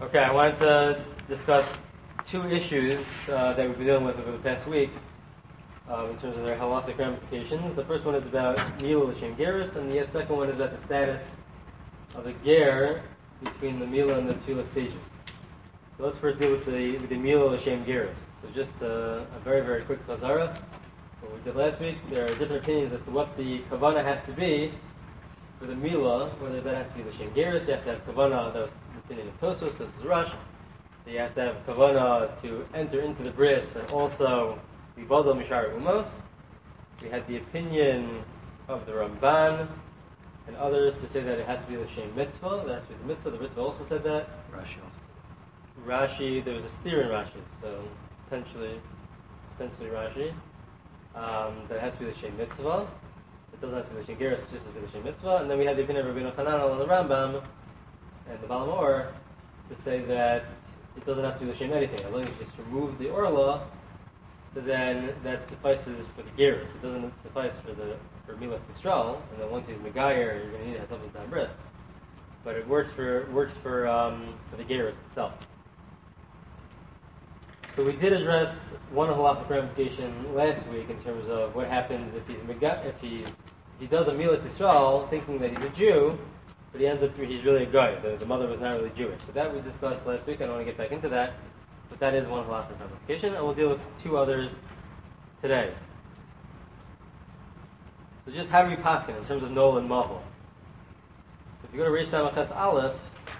Okay, I wanted to discuss two issues that we've been dealing with over the past week in terms of their halachic ramifications. The first one is about Mila L'Shem Gerus, and the second one is about the status of the ger between the Mila and the Tefillah stages. So let's first deal with the Mila L'Shem Gerus. So just a very, very quick chazara. What we did last week, there are different opinions as to what the kavanah has to be for the Mila, whether that has to be L'Shem Gerus, you have to have kavanah, that was the opinion of Tosos, this is Rush. You have to have kavanah to enter into the bris and also be Badal Mishar Umos. We had the opinion of the Ramban and others to say that it has to be the Shem Mitzvah, that has to be the Mitzvah. The Mitzvah also said that. Rashi, there was a steer in Rashi, so potentially Rashi. That it has to be the Shem Mitzvah. It doesn't have to be the Shem Gerus, it just has to be the Shem Mitzvah. And then we had the opinion of Rabbeinu Hananel and the Rambam and the Baal Mor to say that it doesn't have to be the Shem anything, as long as you just remove the Orla, so then that suffices for the Gerus. It doesn't suffice for Milas Yisrael, and then once he's Megayer, you're going to need a Hatavas Dam Bris. But it works for the Gerus itself. So we did address one halachic ramification last week in terms of what happens if he does a Milas Yisrael thinking that he's a Jew, but he ends up he's really a guy. The mother was not really Jewish. So that we discussed last week. I don't want to get back into that, but that is one halachic ramification, and we'll deal with two others today. So just how do we paskin in terms of Nol and Mahol? So if you go to Reish Samach Aleph,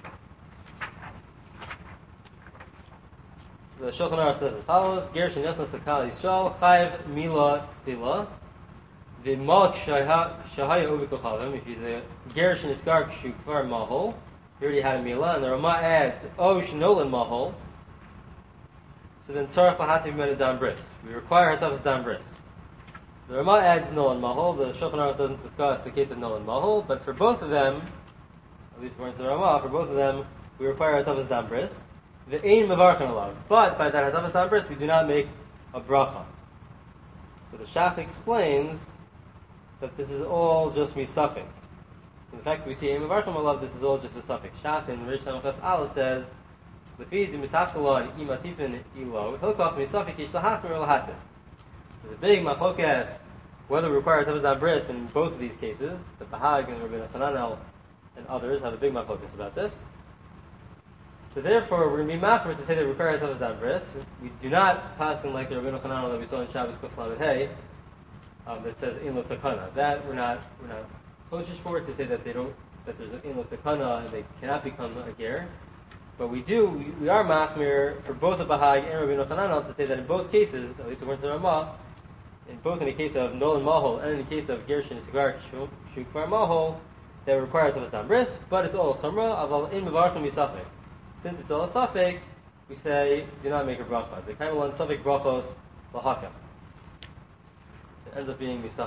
the Shulchan Aruch says as follows: Ger shenechnas lekal Yisrael chayv mila tefila v'malk shahaya uvi kochavim. If he's a ger sheniskar kshu kvar mahol, he already had a mila, and the Rama adds o shenolan mahol. So then tzarich lahativ mena dam bris. We require hatavas dam bris. So the Rama adds nolan mahol. The Shulchan Aruch doesn't discuss the case of nolan mahol, but for both of them, at least according to the Rama, for both of them, we require hatavas dam bris. The ain mevarchin alav, but by that hatavas dam bris, we do not make a bracha. So the Shach explains that this is all just misafik. In fact, we see ain mevarchin alav. This is all just a suffix. Shach in Reish Samach Aleph says, "Lefi de misafkala and imatifin ilo hilkach misafik ish lahachmir lahativ." There's a big machlokas whether we require hatavas dam bris in both of these cases. The Bahag and Rabbeinu Hananel and others have a big machlokas about this. So therefore, we're going to be machmir to say that we require hatavas dam bris. We do not pass in like the Rabbeinu Hananel that we saw in Shabbos Kuf Lamed Hey that says in lo takana. That we're not koshish for to say that there's an in lo takana and they cannot become a ger. But we are machmir for both the Bahag and Rabbeinu Hananel to say that in both cases, at least according to the Ramah, in the case of Nolan Mahol and in the case of Gershon Sigar Shukvar Mahol, they require hatavas dam bris, but it's all a chumrah aval in mevarchim misafek. Since it's all a suffix, we say do not make a bracha. The kind of one suffix brachos lahaka. It ends up being misafek.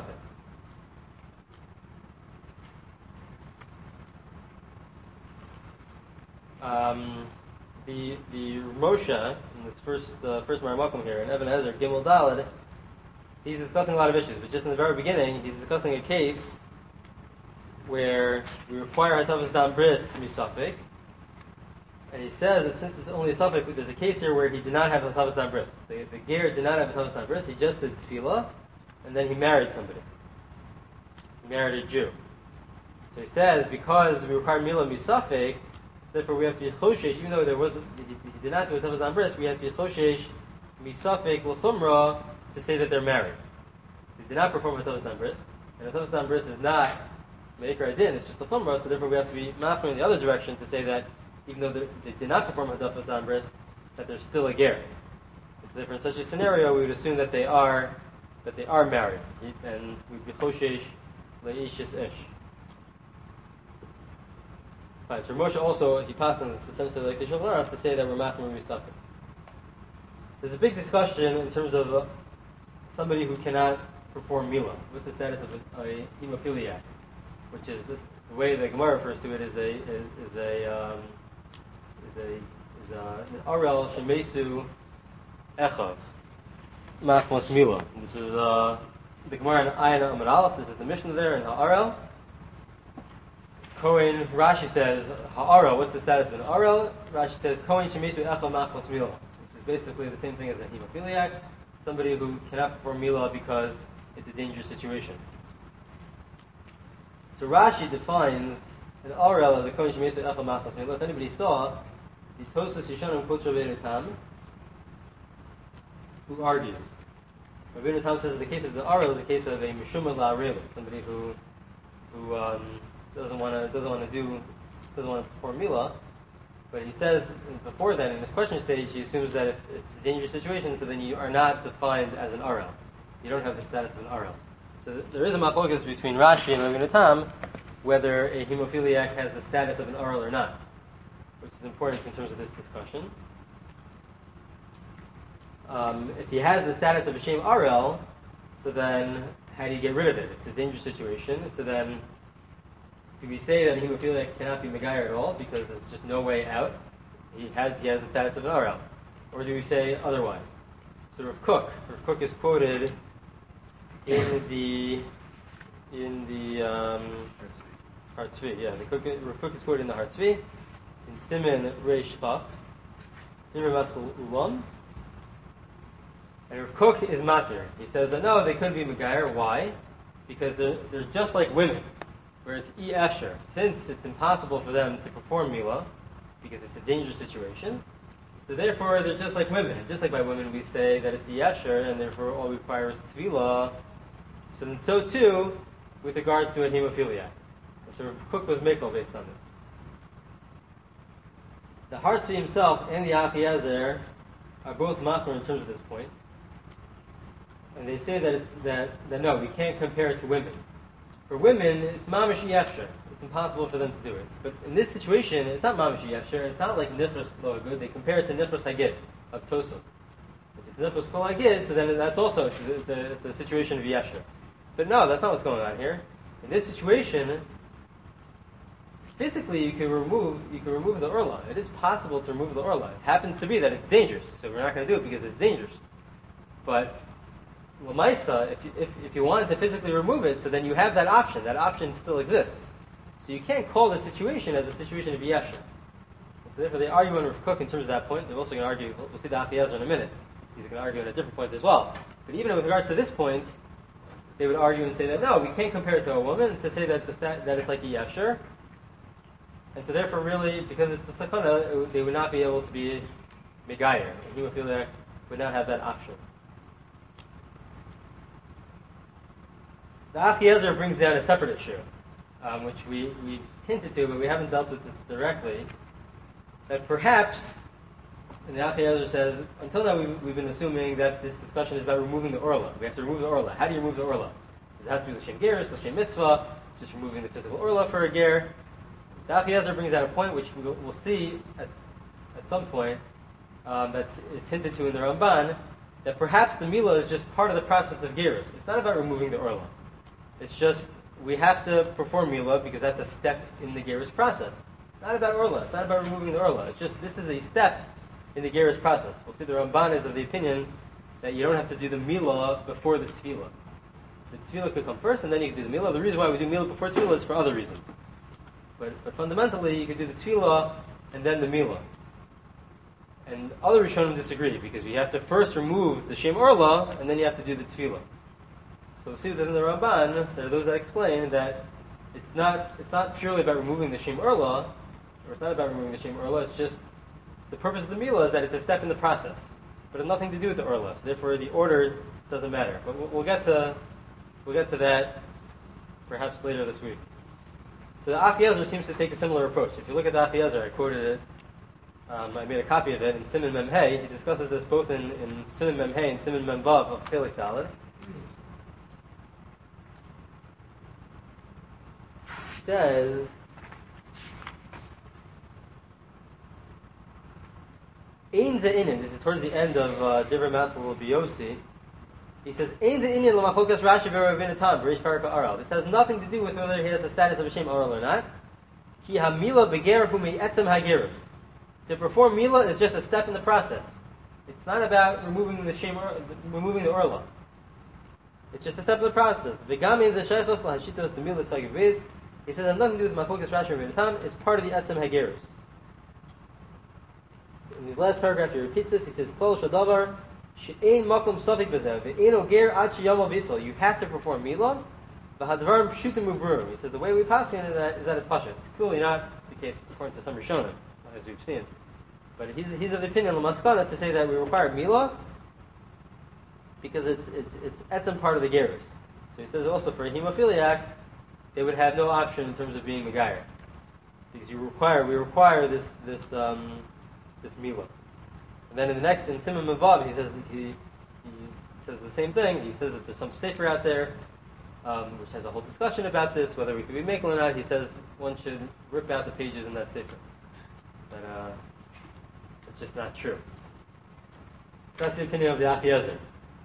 The Moshe in this first Maramakum here in Even HaEzer Gimel Daled, he's discussing a lot of issues, but just in the very beginning, he's discussing a case where we require hatavas dam bris misafek. And he says that since it's only a suffix, there's a case here where he did not have a hatavas dam bris. The ger did not have a hatavas dam bris. He just did tefillah, and then he married somebody. He married a Jew. So he says because we require mila misafek, therefore we have to yichoshesh. Even though he did not do a hatavas dam bris, we have to yichoshesh misafek l'chumra to say that they're married. They did not perform a hatavas dam bris, and a hatavas dam bris is not meikar adin. It's just a chumra. So therefore we have to be machmir in the other direction to say that even though they did not perform hatavas dam bris, that they're still a ger. It's therefore in such a scenario we would assume that they are married, and we'd be choshesh leishis ish. Fine. So Moshe also he passes essentially like the Shulchan Aruch to say that we're machmir misafek. There's a big discussion in terms of somebody who cannot perform milah. What's the status of a hemophiliac? Which is this, the way the Gemara refers to it is an arel shemesu echav machmas milah. This is the Gemara in Ayin Amud Aleph. This is the Mishnah there in Ha'arel. Kohen, Rashi says, ha'arel, what's the status of an arel? Rashi says, Kohen shemesu echel machos mila, which is basically the same thing as a hemophiliac, somebody who cannot perform mila because it's a dangerous situation. So Rashi defines an arel as a Kohen shemesu echel machos mila. If anybody saw, the Tosfos Yeshanim quotes Rabbeinu Tam, who argues. Rabbeinu Tam says that the case of the arel is a case of a mishuma la'arelu, somebody who doesn't want to perform mila, but he says before that in this question stage he assumes that if it's a dangerous situation, so then you are not defined as an arel. You don't have the status of an arel. So there is a machlokas between Rashi and Rabbeinu Tam whether a hemophiliac has the status of an arel or not, which is important in terms of this discussion. If he has the status of a shem arel, so then how do you get rid of it? It's a dangerous situation. So then, do we say that a hemophiliac cannot be megayer at all because there's just no way out? He has the status of an arel, or do we say otherwise? So Rav Kook is quoted in the Har Tzvi. Yeah, Rav Kook is quoted in the Har Tzvi in Siman Reish Chaf, Divrei Maskil Ulam. And Rav Kook is matir. He says that no, they couldn't be megayer. Why? Because they're just like women, where it's efsher. Since it's impossible for them to perform mila, because it's a dangerous situation, so therefore they're just like women. Just like by women we say that it's efsher, and therefore all requires tvila. So then, so too with regards to a hemophiliac. So Rav Kook was mikol based on this. The Har Tzvi himself and the Achiezer are both machmer in terms of this point. And they say that no, we can't compare it to women. For women, it's mamash yefsher. It's impossible for them to do it. But in this situation, it's not mamash yefsher. It's not like nifros lo good. They compare it to nifros hagid of Tosos. If it's nifros kol hagid, so then that's also it's a situation of yefsher. But no, that's not what's going on here. In this situation, physically you can remove the orla. It is possible to remove the orla. It happens to be that it's dangerous, so we're not going to do it because it's dangerous. But L'maisa, if you wanted to physically remove it, so then you have that option. That option still exists. So you can't call the situation as a situation of yesher. So therefore they argue on Rav Kook in terms of that point. They're also going to argue, we'll see the Achiezer in a minute. He's going to argue on a different point as well. But even with regards to this point, they would argue and say that no, we can't compare it to a woman to say that that it's like a yesher. And so therefore really, because it's a sakana, they would not be able to be megayer. A hemophiliac would not have that option. The Achiezer brings down a separate issue, which we hinted to, but we haven't dealt with this directly. That perhaps, and the Achiezer says, until now we've been assuming that this discussion is about removing the orla. We have to remove the orla. How do you remove the orla? Does it have to be l'shem gerus, l'shem mitzvah, just removing the physical orla for a ger? The Achiezer brings out a point which we'll see at some point, it's hinted to in the Ramban, that perhaps the mila is just part of the process of gerus. It's not about removing the orla. It's just, we have to perform mila because that's a step in the gerus process. Not about orla. It's not about removing the orla. It's just, this is a step in the gerus process. We'll see the Ramban is of the opinion that you don't have to do the mila before the tefillah. The tefillah could come first and then you can do the mila. The reason why we do mila before tefillah is for other reasons. But fundamentally, you could do the tefillah and then the mila. And other Rishonim disagree because we have to first remove the shem orla and then you have to do the tefillah. So we see that in the Ramban, there are those that explain that it's not purely about removing the shem orla, or it's not about removing the shem orla. It's just the purpose of the mila is that it's a step in the process, but it has nothing to do with the orla. So therefore, the order doesn't matter. But we'll get to that perhaps later this week. So the Achiezer seems to take a similar approach. If you look at the Achiezer, I quoted it. I made a copy of it in Siman Mem Hey. He discusses this both in Siman Mem Hey and Siman Mem Vav of Chelik Daled. Says Ein Ze'inin. This is towards the end of Divrei Maskil Biosi. He says Ein Ze'inin l'machlokas Rashi v'Ravina Tam b'Reish Paraka Aral. This has nothing to do with whether he has the status of a shem aral or not. Ki hamila beger hu me'etzem hagerus. To perform mila is just a step in the process. It's not about removing the orla. It's just a step in the process. V'gam in zeshaychos lahashitos the mila sagiviz. He says, it has nothing to do with Machlokas Rashi and Rabbeinu Tam, it's part of the Etzem Hagerus. In the last paragraph, he repeats this. He says, Kol Shadavar, She'ein Makom Safik Bezev, Ve'ein Oger Ad Sheyamo Vitol. You have to perform Milah. V'hadvarim Pshutim Ubruim. He says, the way we pass in is that it's Pasha. It's clearly not the case according to some Rishonim, as we've seen. But he's of the opinion, L'maskana, to say that we require Milah because it's etzem part of the gerus. So he says also for a hemophiliac, they would have no option in terms of being megayer, because we require this milah. And then in the next, in Simon Mavav, he says the same thing. He says that there's some sefer out there which has a whole discussion about this, whether we could be makel or not. He says one should rip out the pages in that sefer. But it's just not true. That's the opinion of the Achiezer.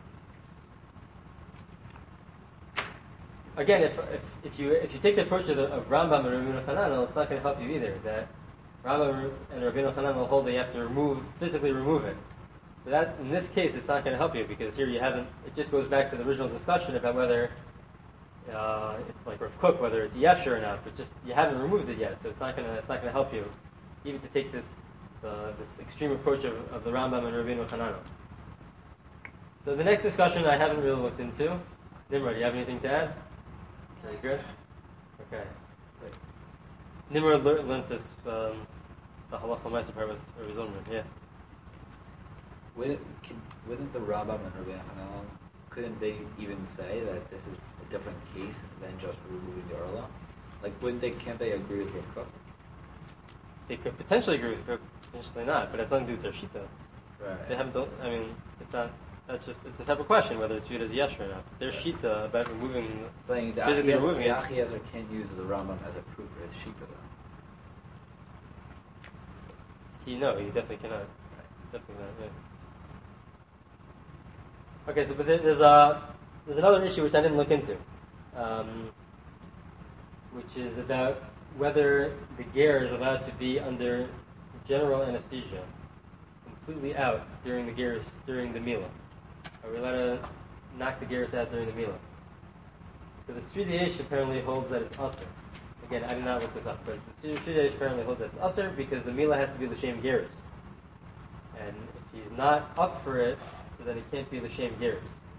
Again, if you take the approach of Rambam and Rabbeinu Chananel, it's not going to help you either. That Rambam and Rabbeinu Chananel hold that you have to physically remove it. So that in this case, it's not going to help you because here you haven't. It just goes back to the original discussion about whether, like Rav Kook, whether it's yesher or not. But just you haven't removed it yet, so it's not going to help you, even to take this extreme approach of the Rambam and Rabbeinu Chananel. So the next discussion I haven't really looked into. Nimrod, do you have anything to add? Are you good? Okay. Great. Nimrod learned this, the halacha ma'aser part with Rabbi Zilman. Yeah. Wouldn't the Rambam and Rabbeinu Hananel, couldn't they even say that this is a different case than just removing the Orla? Like, can't they agree with Rav Kook? They could potentially agree with Rav Kook, potentially not, but it's nothing to do with their shita. Right. They haven't. It's not. It's a separate question whether it's viewed as yesh or not. Their shita about physically removing it. The Achiezer can't use the Rambam as a proof for his shita, though. He definitely cannot. Definitely not. Yeah. Okay, so but there's another issue which I didn't look into, which is about whether the ger is allowed to be under general anesthesia, completely out during the milah. Are we allowed to knock the gerus out during the milah? So the Sridei apparently holds that it's usher. Again, I did not look this up, but the Sridei apparently holds that it's usher because the milah has to be l'shem gerus. And if he's not up for it, so then he can't be l'shem gerus.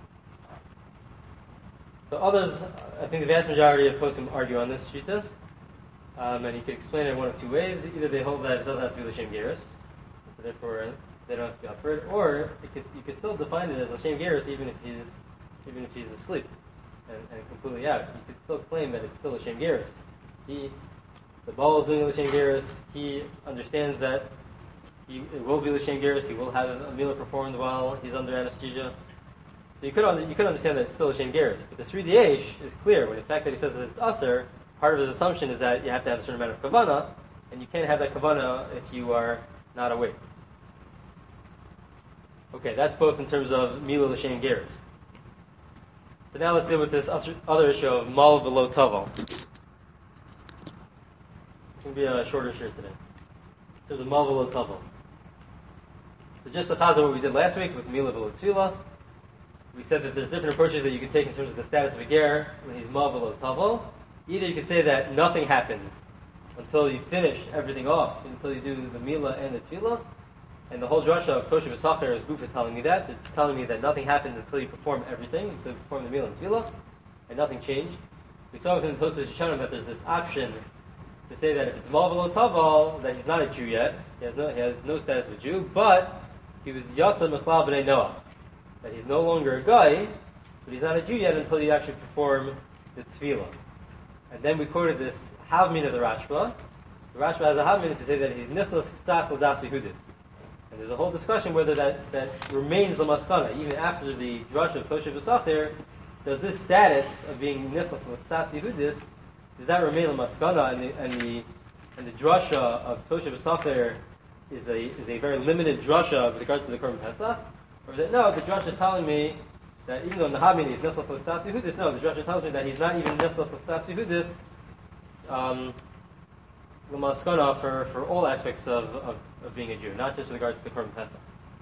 So others, I think the vast majority of poskim argue on this shita, and you can explain it in one of two ways. Either they hold that it doesn't have to be l'shem gerus, so therefore they don't have to be up for it, or you could still define it as l'shem gerus even if he's asleep and completely out. You could still claim that it's still l'shem gerus. The ball is doing l'shem gerus. He understands that it will be l'shem gerus. He will have a milah performed while he's under anesthesia. So you could understand that it's still l'shem gerus. But the Sridei is clear when the fact that he says that it's usher. Part of his assumption is that you have to have a certain amount of kavanah, and you can't have that kavanah if you are not awake. Okay, that's both in terms of milah l'shem gerus. So now let's deal with this other issue of mal v'lo tavel. It's going to be a shorter shirt today. In terms of mal v'lo tavel. So just the chazah what we did last week with milah v'lo tefillah. We said that there's different approaches that you can take in terms of the status of a ger when he's mal v'lo tavel. Either you could say that nothing happens until you finish everything off, until you do the milah and the tefillah. And the whole drasha of Tosha V'Sacher is Gufa telling me that. It's telling me that nothing happens until you perform everything, until you perform the milah and tefillah, and nothing changed. We saw within the Tosha Yeshanim that there's this option to say that if it's mal v'lo tavel, that he's not a Jew yet. He has no status of a Jew, but he was Yatza Mechlal B'nai Noah. That he's no longer a guy, but he's not a Jew yet until you actually perform the tefillah. And then we quoted this Havmin of the Rashba. The Rashba has a Havmin to say that he's Nichlas Kstas L'das Yehudis. And there's a whole discussion whether that remains the maskana even after the drasha of Tosha V'Sacher. Does this status of being Nichlas L'Ksas Yehudis, does that remain the maskana? And the drasha of Tosha V'Sacher is a very limited drasha with regards to the Korban Pesach? Or that no, the drasha is telling me that even though in the Havmin he's Nichlas L'Ksas Yehudis, no, the drasha tells me that he's not even Nichlas L'Ksas Yehudis. The maskana for all aspects of being a Jew, not just with regards to the Korban Pesach.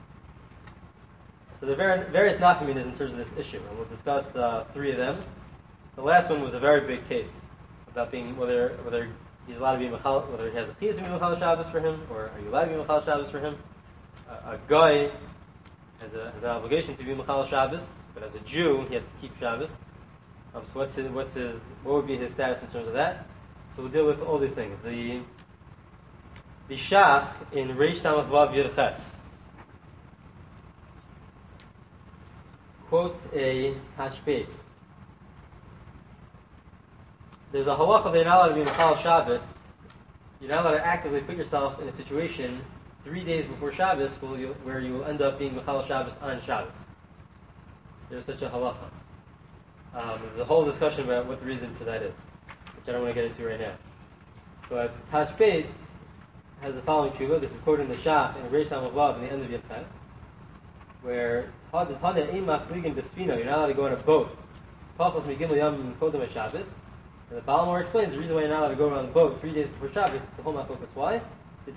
So there are various nafkaminas in terms of this issue, and we'll discuss three of them. The last one was a very big case. about being whether he's allowed to be Mechal, whether he has a chiyuv to be Mechal Shabbos for him, or are you allowed to be Mechal Shabbos for him? A guy has an obligation to be Mechal Shabbos, but as a Jew, he has to keep Shabbos. So what would be his status in terms of that? So we'll deal with all these things. The Shach in Reish Samach Vav Yud Ches quotes a Hashbetz. There's a halacha that you're not allowed to be Mechal Shabbos. You're not allowed to actively put yourself in a situation 3 days before Shabbos where you will end up being Mechal Shabbos on Shabbos. There's such a halacha. There's a whole discussion about what the reason for that is, which I don't want to get into right now. But Hashbetz has the following tshuva. This is quoted in the Shach in Reish Samach in the end of Yud Ches, where you're not allowed to go on a boat. And the Balmor explains the reason why you're not allowed to go on the boat 3 days before Shabbos. The whole machlokas why? You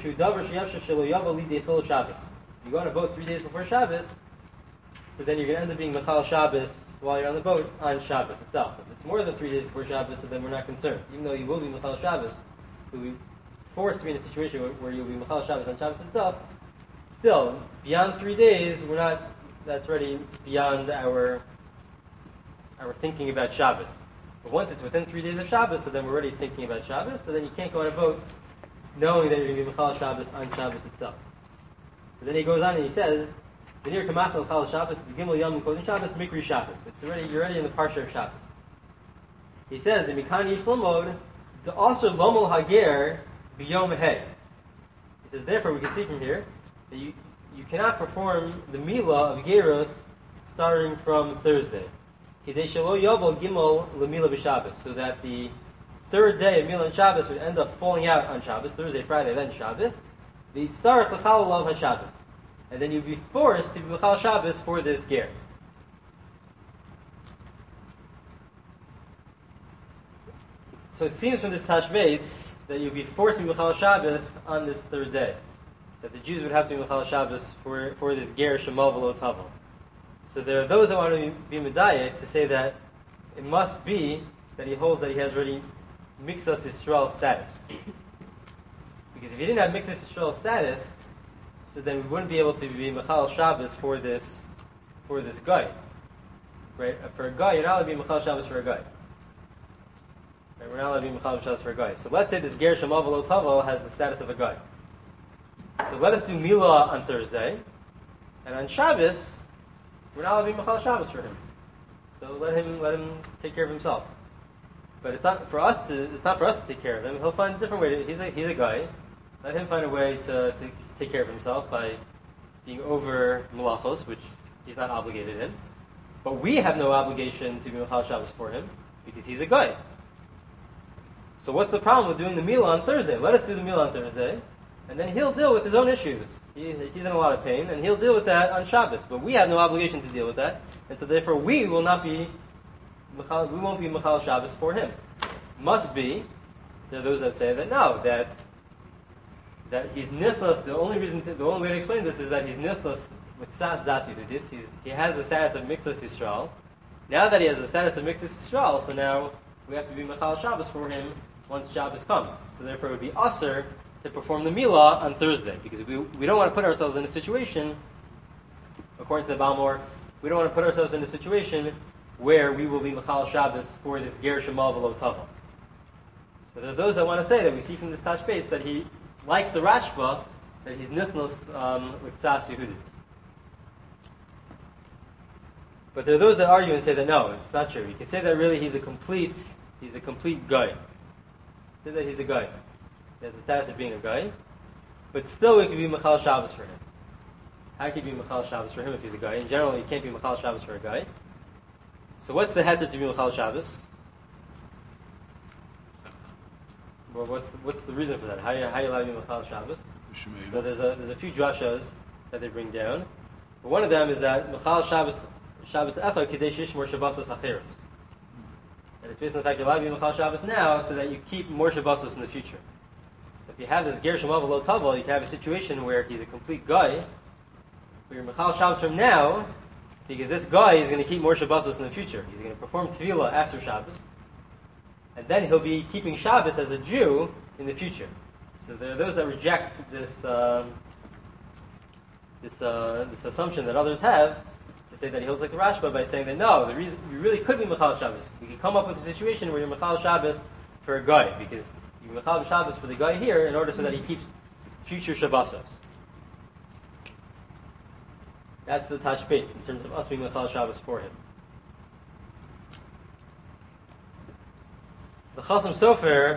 go on a boat 3 days before Shabbos, so then you're going to end up being Mechal Shabbos while you're on the boat on Shabbos itself. If it's more than 3 days before Shabbos, so then we're not concerned. Even though you will be Mechal Shabbos, you'll be forced to be in a situation where you'll be Mechal Shabbos on Shabbos itself. Still, beyond 3 days, that's already beyond our thinking about Shabbos. But once it's within 3 days of Shabbos, so then we're already thinking about Shabbos, so then you can't go on a boat knowing that you're going to be Mechal Shabbos on Shabbos itself. So then he goes on and he says, V'nir Kamasal Chal Shabbos, V'gimel Yom Kodin Shabbos, Mikri Shabbos. You're already in the Parsha of Shabbos. He says, the Mikan Yish Lomod, the also Lomol Hager, B'yom He. He says, therefore we can see from here, that you cannot perform the Milah of Geros starting from Thursday. Hidei Shelo Yovel Gimel L'Milah B'Shabbos, so that the third day of Milah and Shabbos would end up falling out on Shabbos, Thursday, Friday, then Shabbos. The Tzarech L'Chal Olav HaShabbos. And then you'd be forced to be L'Chal Shabbos for this ger. So it seems from this Tashbetz that you'd be forced to be L'Chal Shabbos on this third day. That the Jews would have to be L'Chal Shabbos for this ger Shemal V'lo Tavel. So there are those that want to be Medayek to say that it must be that he holds that he has already Mixas Yisrael status. Because if he didn't have Mixas Yisrael status, so then we wouldn't be able to be Mechal Shabbos for this guy. Right? For a guy, you're not allowed to be Mechal Shabbos for a guy. Right? We're not allowed to be Mechal Shabbos for a guy. So let's say this Ger Shemal V'lo Tavel has the status of a guy. So let us do Milah on Thursday, and on Shabbos, we're not allowed to be Mechal Shabbos for him. So let him take care of himself. But it's not for us to take care of him. He'll find a different way. He's a guy. Let him find a way to take care of himself by being over malachos, which he's not obligated in. But we have no obligation to be Mechal Shabbos for him because he's a guy. So what's the problem with doing the Milah on Thursday? Let us do the Milah on Thursday, and then he'll deal with his own issues. He's in a lot of pain, and he'll deal with that on Shabbos. But we have no obligation to deal with that, and so therefore we won't be Mechal Shabbos for him. Must be, there are those that say that no, that he's nichlas. The only way to explain this is that he's nichlas with sas das yudis. He has the status of Mixas Yisrael. Now that he has the status of Mixas Yisrael, so now we have to be Mechal Shabbos for him once Shabbos comes. So therefore, it would be usher to perform the Milah on Thursday, because we don't want to put ourselves in a situation, according to the Balmor, we don't want to put ourselves in a situation where we will be Mechal Shabbos for this Ger Shemal V'lo Tavel. So there are those that want to say that we see from this Tashbetz that he, like the Rashba, that he's nichnos with Tzas Yehudis. But there are those that argue and say that no, it's not true. You can say that really he's a complete guy. Say that he's a guy. He has the status of being a guy, but still we could be Mechal Shabbos for him. How could you be Mechal Shabbos for him if he's a guy? In general, you can't be Mechal Shabbos for a guy. So what's the heter to be Mechal Shabbos? Well, what's the reason for that? How you allowed to be Mechal Shabbos? So there's a few drashas that they bring down. But one of them is that Mechal Shabbos Echad Kidei Shishmor Shabbosos Acheros. And it's based on the fact you're allowed to be Mechal Shabbos now so that you keep more Shabbosos in the future. So if you have this Ger Shemal V'lo Tavel, you can have a situation where he's a complete guy, but you're Mechal Shabbos from now, because this guy is going to keep more Shabbosos in the future. He's going to perform Tevilah after Shabbos. and then he'll be keeping Shabbos as a Jew in the future. So there are those that reject this assumption that others have to say that he holds like the Rashba by saying that no, you really could be Mechal Shabbos. We could come up with a situation where you're Mechal Shabbos for a guy, because you're Mechal Shabbos for the guy here in order so that he keeps future Shabbosos. That's the Tashbet in terms of us being Mechal Shabbos for him. The Chasam Sofer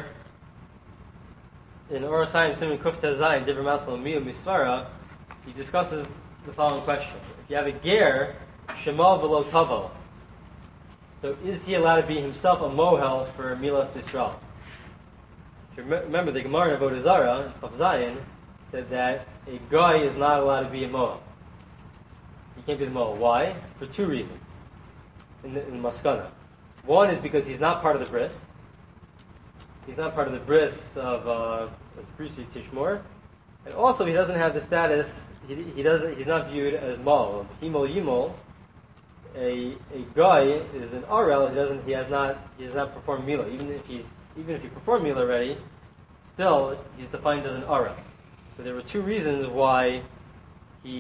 in Orach Chaim Siman Kuf Tezayin Divrei Masel Miyu Misvara, he discusses the following question: if you have a ger shemal v'lo tavel, so is he allowed to be himself a mohel for Milas Yisrael? If you remember, the Gemara in Avodah Zarah, Chav Zayin, said that a guy is not allowed to be a mohel. He can't be the mohel. Why? For two reasons. In the Maskana. One is because he's not part of the bris. He's not part of the bris of Bruce Tishmor, and also he doesn't have the status. He doesn't. He's not viewed as mal. Himol Yimol. A guy is an arel. He has not performed mila. Even if he performed mila already, still he's defined as an arel. So there were two reasons why he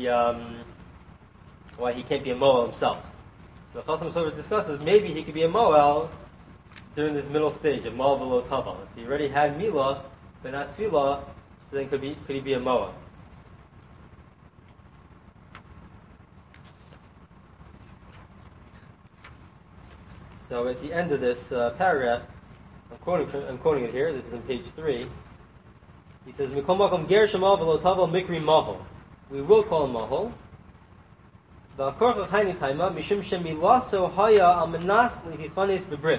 can't be a moel himself. So Chasam Sofer discusses maybe he could be a moel during this middle stage of mal v'lo tavel. If he already had mila but not tefillah, so then could he be a moel? So at the end of this paragraph, I'm quoting it here. This is on page 3. He says, "Mikol makom ger shemal v'lo tavel mikri mahol." We will call him mahol. V'akorcha chayni taima mishum shemilaso haya amanas lehichanes bebris.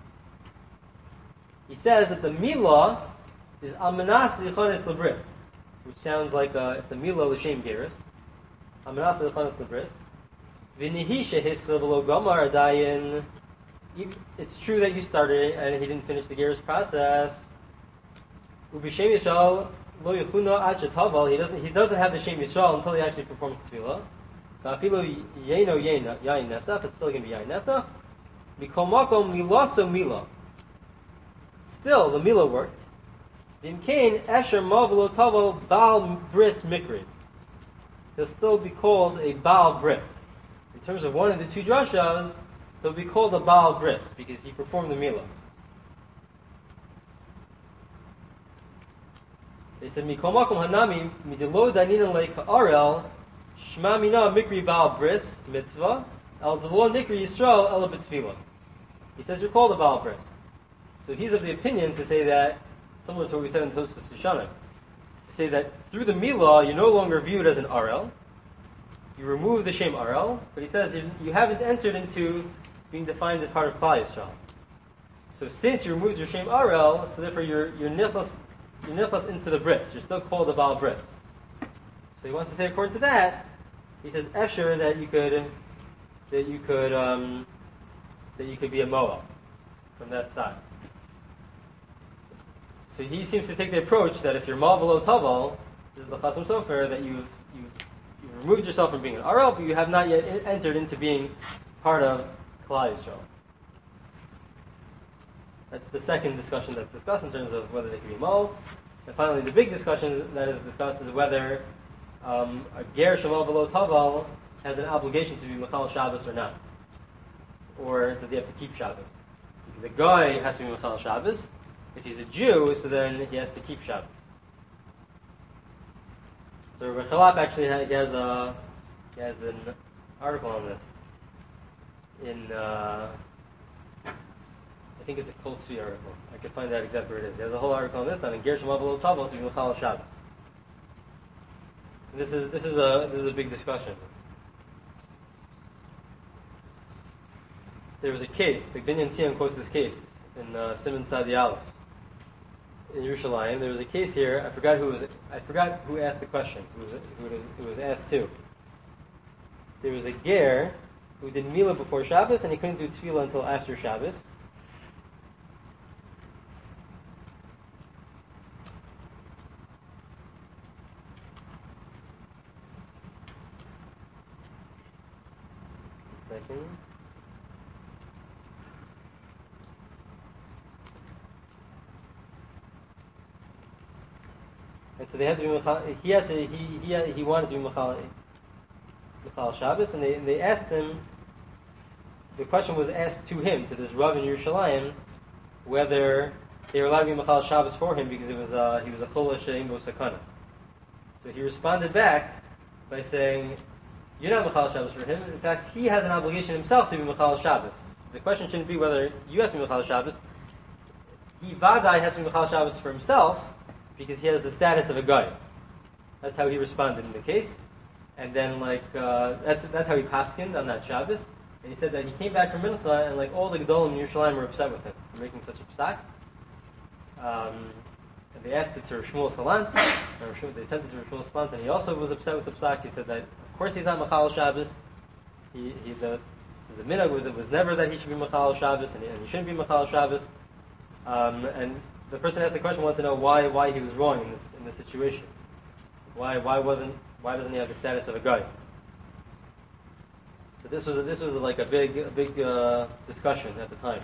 He says that the milah is amanas lehichanes lebris, which sounds like it's the milah l'shem geris. Amanas lehichanes lebris. V'nihisha hisla v'lo gamar adayin. It's true that you started it and he didn't finish the geris process. Ubishem Yisrael lo yichuna ad shetavel. He doesn't have the Shem Yisrael until he actually performs tefillah. Va'afilu yeno yain nesach. It's still going to be yain nesach. Mikol makom milaso milah. Still, the milah worked. V'imkein esher ma v'lo tavel baal bris mikri. He'll still be called a baal bris. In terms of one of the two drashas, he'll be called a baal bris because he performed the milah. They said, "Mikol makom hanami midelo danina leika'arel shma mina mikri baal bris mitzvah el delo nikri Yisrael el b'tefillah." He says you're called a baal bris. So he's of the opinion to say that, similar to what we said in Tosfos Yeshanim, to say that through the milah you're no longer viewed as an arel. You remove the shem arel, but he says you haven't entered into being defined as part of Klal Yisrael. So since you removed your shem arel, so therefore you're nichlas into the bris. You're still called a baal bris. So he wants to say, according to that, he says efsher that you could be a moel from that side. So he seems to take the approach that if you're mal v'lo tavel, this is the Chasam Sofer, that you've removed yourself from being an arel, but you have not yet entered into being part of Klal Yisrael. That's the second discussion that's discussed in terms of whether they can be mal. And finally, the big discussion that is discussed is whether a ger shemal v'lo tavel has an obligation to be mechal Shabbos or not, or does he have to keep Shabbos? Because a guy has to be mechal Shabbos. If he's a Jew, so then he has to keep Shabbos. So Rabbi Chalap actually has an article on this in I think it's a Kol Tzvi article. I can find out exactly where it is. There's a whole article on this on Ger Shemal v'lo tavel to be mechal Shabbos. And this is a big discussion. There was a case. The Binyan Tzion quotes this case in Siman Tzadi Aleph in Yerushalayim. There was a case here. I forgot who asked the question. Who was asked to. There was a ger who did milah before Shabbos and he couldn't do tefillah until after Shabbos. Second. So they had to be he wanted to be Mechal Shabbos, and they asked him. The question was asked to him, to this Rav in Yerushalayim, whether they were allowed to be Mechal Shabbos for him because he was a Chola She'im Bo Sakana. So he responded back by saying, "You're not Mechal Shabbos for him. In fact, he has an obligation himself to be Mechal Shabbos. The question shouldn't be whether you have to be Mechal Shabbos. He Vadai has to be Mechal Shabbos for himself because he has the status of a guy." That's how he responded in the case. And then, that's how he paskined on that Shabbos. And he said that he came back from Mincha, and all the Gedolim in Yerushalayim were upset with him for making such a psak. And they asked it to Rav Shmuel Salant. They sent it to Rav Shmuel Salant, and he also was upset with the psak. He said that, of course, he's not Mechal Shabbos. The minhag was never that he should be Mechal Shabbos, and he shouldn't be Mechal Shabbos. And the person asked the question wants to know why he was wrong in this situation. Why doesn't he have the status of a guy? So this was a big discussion at the time.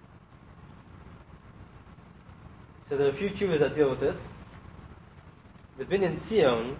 So there are a few chuvas that deal with this. The Binyan Tzion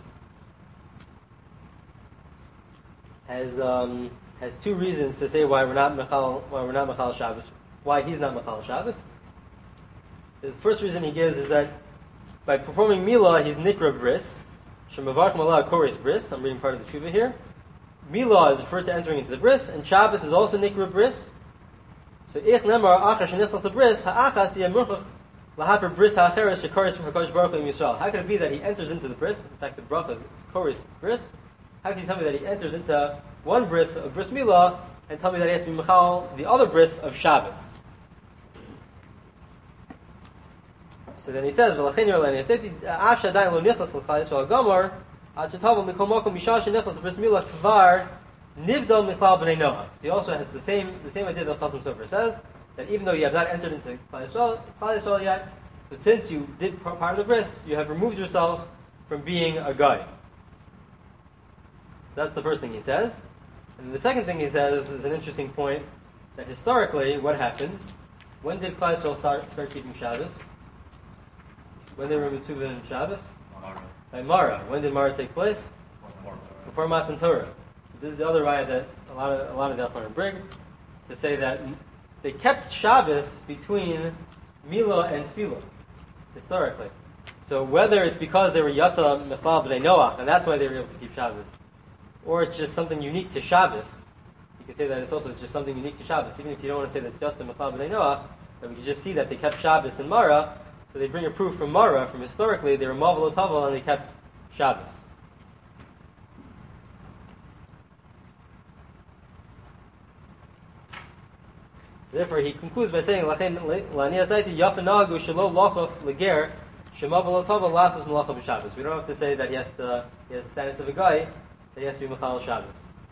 has two reasons to say why we're not Mechal Shabbos, why he's not Mechal Shabbos. The first reason he gives is that by performing Milah, he's Nikra Bris. Shemavarch Malah Koris Bris. I'm reading part of the Tshuva here. Milah is referred to entering into the Bris, and Shabbos is also Nikra Bris. So Ich Nemar Achar Shenichlas the Bris Ha'achas Yemurchach Lahafer Bris Ha'acheres Shekaris Hakadosh Baruch Hu Yisrael. How can it be that he enters into the Bris? In fact, the bracha is Koris Bris. How can you tell me that he enters into one Bris of Bris Milah and tell me that he has to be Mechal the other Bris of Shabbos? So then he says, "V'lachin yorleni esteti av shadayin lo nichlas l'chal Yisrael Gomor ad shetavel mikol mokom misha shenichlas bris milah kvar nivdal michlal b'nei Noach." So he also has the same idea that Chasam Sofer says, that even though you have not entered into Klal Yisrael yet, but since you did part of the bris, you have removed yourself from being a guy. So that's the first thing he says. And the second thing he says is an interesting point, that historically, what happened? When did Klal Yisrael start keeping Shabbos? When they were Mitzvah in Shabbos? By Mara. When did Mara take place? Before Matan Torah. So this is the other raya that a lot of the Alchon bring, to say that they kept Shabbos between Milah and Tefillah, historically. So whether it's because they were Yatza Mechlal B'nei Noach, and that's why they were able to keep Shabbos, or it's just something unique to Shabbos, you could say that it's also just something unique to Shabbos, even if you don't want to say that it's just a Mechlal B'nei Noach, but we can just see that they kept Shabbos in Mara. So they bring a proof from Mara, from historically, they were Mavel Otavel, and they kept Shabbos. So therefore, he concludes by saying, "Lachein la'ani azayti yafanagu shelo lochof leger shemavel Otavel lasas malacha b'Shabbos." We don't have to say that he has the status of a guy, that he has to be Mechal Shabbos.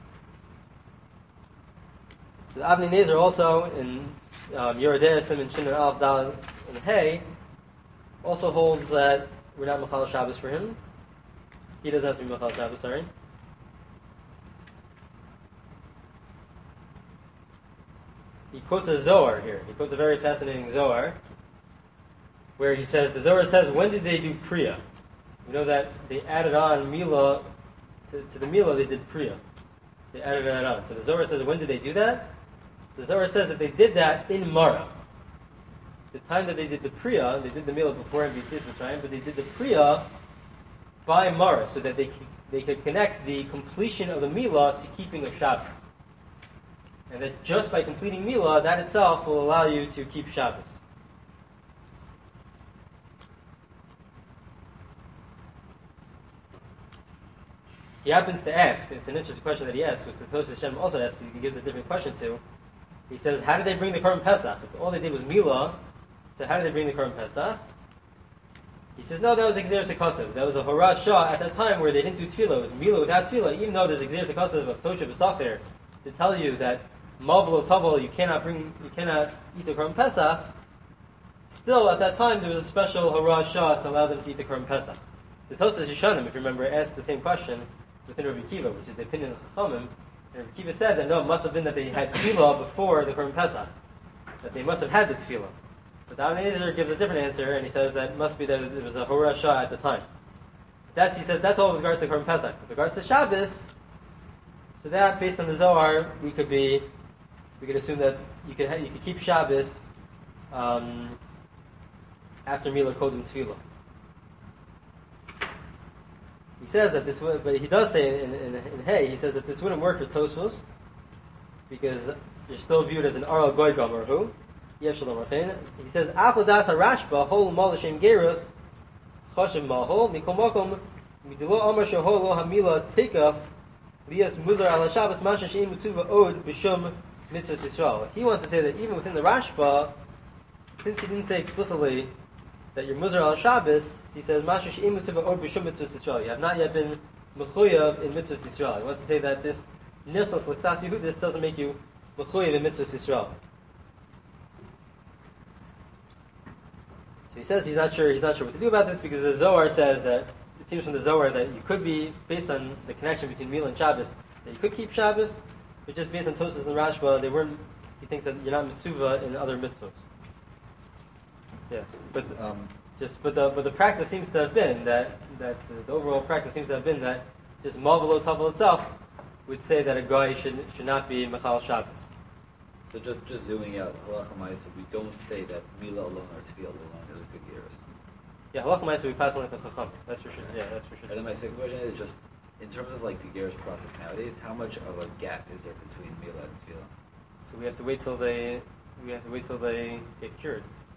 So the Avnei Nezer also in Yerodei Sim Shinur Alf Dal and Hey also holds that we're not Mechal Shabbos for him. He doesn't have to be Mechal Shabbos, sorry. He quotes a Zohar here. He quotes a very fascinating Zohar, where he says, the Zohar says, when did they do Priya? We know that they added on Milah, to the Milah they did Priya. They added that on. So the Zohar says, when did they do that? The Zohar says that they did that in Mara. The time that they did the Priya, they did the Milah before in B'Tzis Mitzrayim, but they did the Priya by Mara, so that they could connect the completion of the Milah to keeping of Shabbos. And that just by completing Milah, that itself will allow you to keep Shabbos. He happens to ask, it's an interesting question that he asks, which the Tosfos Shem also asks, he gives a different question to. He says, how did they bring the Korban Pesach? If all they did was Milah, so how did they bring the Korban Pesach? He says, no, that was Exer Sekasev. That was a Horat Shah at that time where they didn't do Tefillah. It was Milah without Tefillah, even though there's Exer Sekasev of Tosha B'Sacher to tell you that Mavlo Tavel, you cannot eat the Korban Pesach. Still, at that time, there was a special Horat Shah to allow them to eat the Korban Pesach. The Tosfos Yeshanim, if you remember, asked the same question within Rabbi Kiva, which is the opinion of Chachamim. And Rabbi Kiva said that no, it must have been that they had Tefillah before the Korban Pesach. That they must have had the Tefillah. But the Avnei Nezer gives a different answer, and he says that it must be that it was a Horat Shah at the time. That's, he says, that's all with regards to Korban Pesach. With regards to Shabbos, so that, based on the Zohar, we could assume that you could keep Shabbos after Mila Kodem Tefillah. He says that this would, but he does say in Hay, he says that this wouldn't work for Tosfos, because you're still viewed as an Aral Goy Gomer who. He says, Afodas HaRashba, Hol Malashim Gerus, Choshev Mahol, Mikol Mokom, Midilo Omer Shehol Lo Hamila Tekaf, Lias Muzar Ala Shabbos, Masha Sheim Mutsuva Od, Bishum Mitzvah Yisrael. He wants to say that even within the Rashba, since he didn't say explicitly that you're Muzar Ala Shabbos, he says, Masha Sheim Mutsuva Od, Bishum Mitzvah Yisrael. You have not yet been Mechuyav in Mitzvah Yisrael. He wants to say that this Nichlas L'Ksas Yehudis doesn't make you Mechuyav in Mitzvah Yisrael. So he says he's not sure what to do about this, because the Zohar says that, it seems from the Zohar that you could be, based on the connection between Mila and Shabbos, that you could keep Shabbos, but just based on Tosas and Rashba, he thinks that you're not mitzvah in other mitzvahs. Yeah, but the practice seems to have been that the overall practice seems to have been that just Mavalo Tavel itself would say that a guy should not be Mechal Shabbos. So just zooming out, halacha ma'aseh, we don't say that Mila alone or Tefillah alone is a good Gerus. Yeah, halacha ma'aseh we pass on like the Chacham. That's for sure. Yeah, that's for sure. And then my second question is just, in terms of like the Gerus process nowadays, how much of a gap is there between Mila and Tefillah? So we have to wait till they get cured.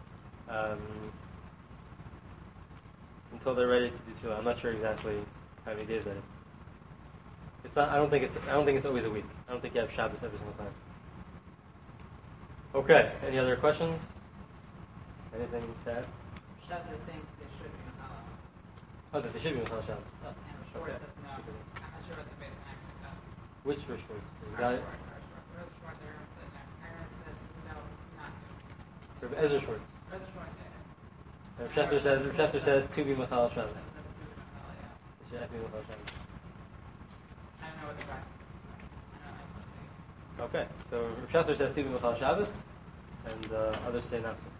Until they're ready to do Tefillah. I'm not sure exactly how many days that is. It's not. I don't think it's always a week. I don't think you have Shabbos every single time. Okay. Any other questions? Anything to add? Shatter thinks they should be Mechala. Oh, that they should be Mechal Shabbos. Oh. And Schwartz says no. I'm not sure what the base and actually does. Which Schwartz? Schwartz. Everyone said no. Everyone says no, not to. Ezra Schwartz. Ezra Schwartz, yeah. Schefter says to be Mechal Shabbos. That's to be Mechala, yeah. It should have to be Mechal Shabbos. I don't know what the practice is. I don't know. Okay, so Schefter says to be Mechal Shabbos, and others say not to.